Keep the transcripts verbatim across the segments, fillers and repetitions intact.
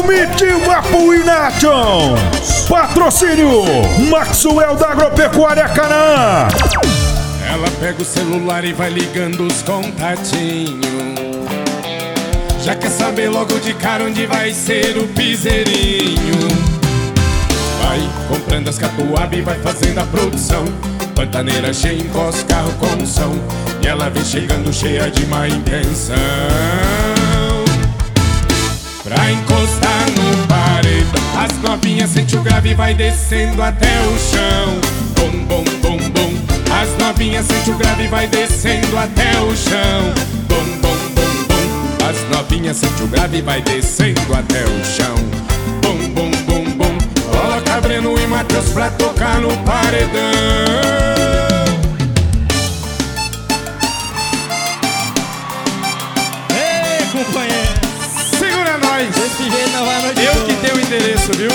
Comitiva Pui Nations. Patrocínio Maxwell da Agropecuária Canaã. Ela pega o celular e vai ligando os contatinhos. Já quer saber logo de cara onde vai ser o piseirinho. Vai comprando as catuaba e vai fazendo a produção. Pantaneira cheia, encosta o carro com som. E ela vem chegando cheia de má intenção. Pra encostar no paredão, as novinhas sente o grave e vai descendo até o chão. Bom, bom, bom, bom. As novinhas sente o grave e vai descendo até o chão. Bom, bom, bom, bom. As novinhas sente o grave e vai descendo até o chão. Bom, bom, bom, bom. Coloca Breno e Matheus pra tocar no paredão. Ei, companheiro, Segura nós! desse jeito não vai a noite Eu toda. que tenho o endereço, viu?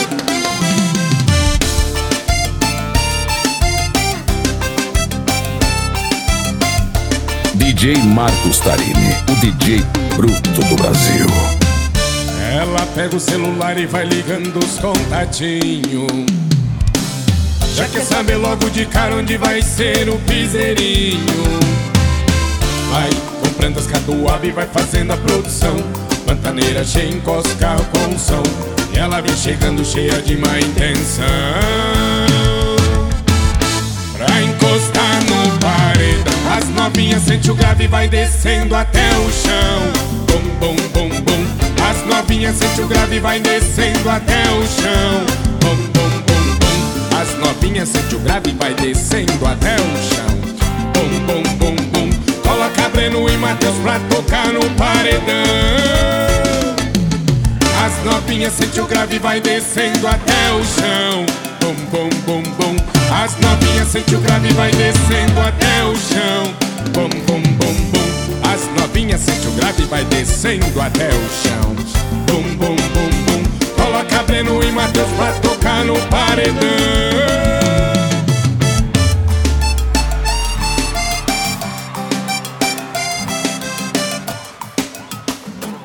D J Marcos Tarini, o D J bruto do Brasil. Ela pega o celular e vai ligando os contatinhos. Já quer saber logo de cara onde vai ser o piseirinho. Vai comprando as catuaba e vai fazendo a produção. Pantaneira cheia, encosta o carro com som. E ela vem chegando cheia de má intenção. Pra encostar no paredão, as novinhas sente o grave e vai descendo até o chão. Bom, bom, bom, bom. As novinhas sente o grave e vai descendo até o chão. Bom, bom, bom, bom. As novinhas sente o grave e vai descendo até o chão. Bom, bom, bom, bom. Coloca Breno e Matheus pra tocar no paredão. As novinhas sente o grave e vai descendo até o chão. Bom, bom, bom, bom. As novinhas sente o grave e vai descendo até o chão. Bom, bom, bom, bom. As novinhas sente o grave e vai descendo até o chão. Bom, bom, bom, bom. Coloca Breno e Matheus pra tocar no paredão.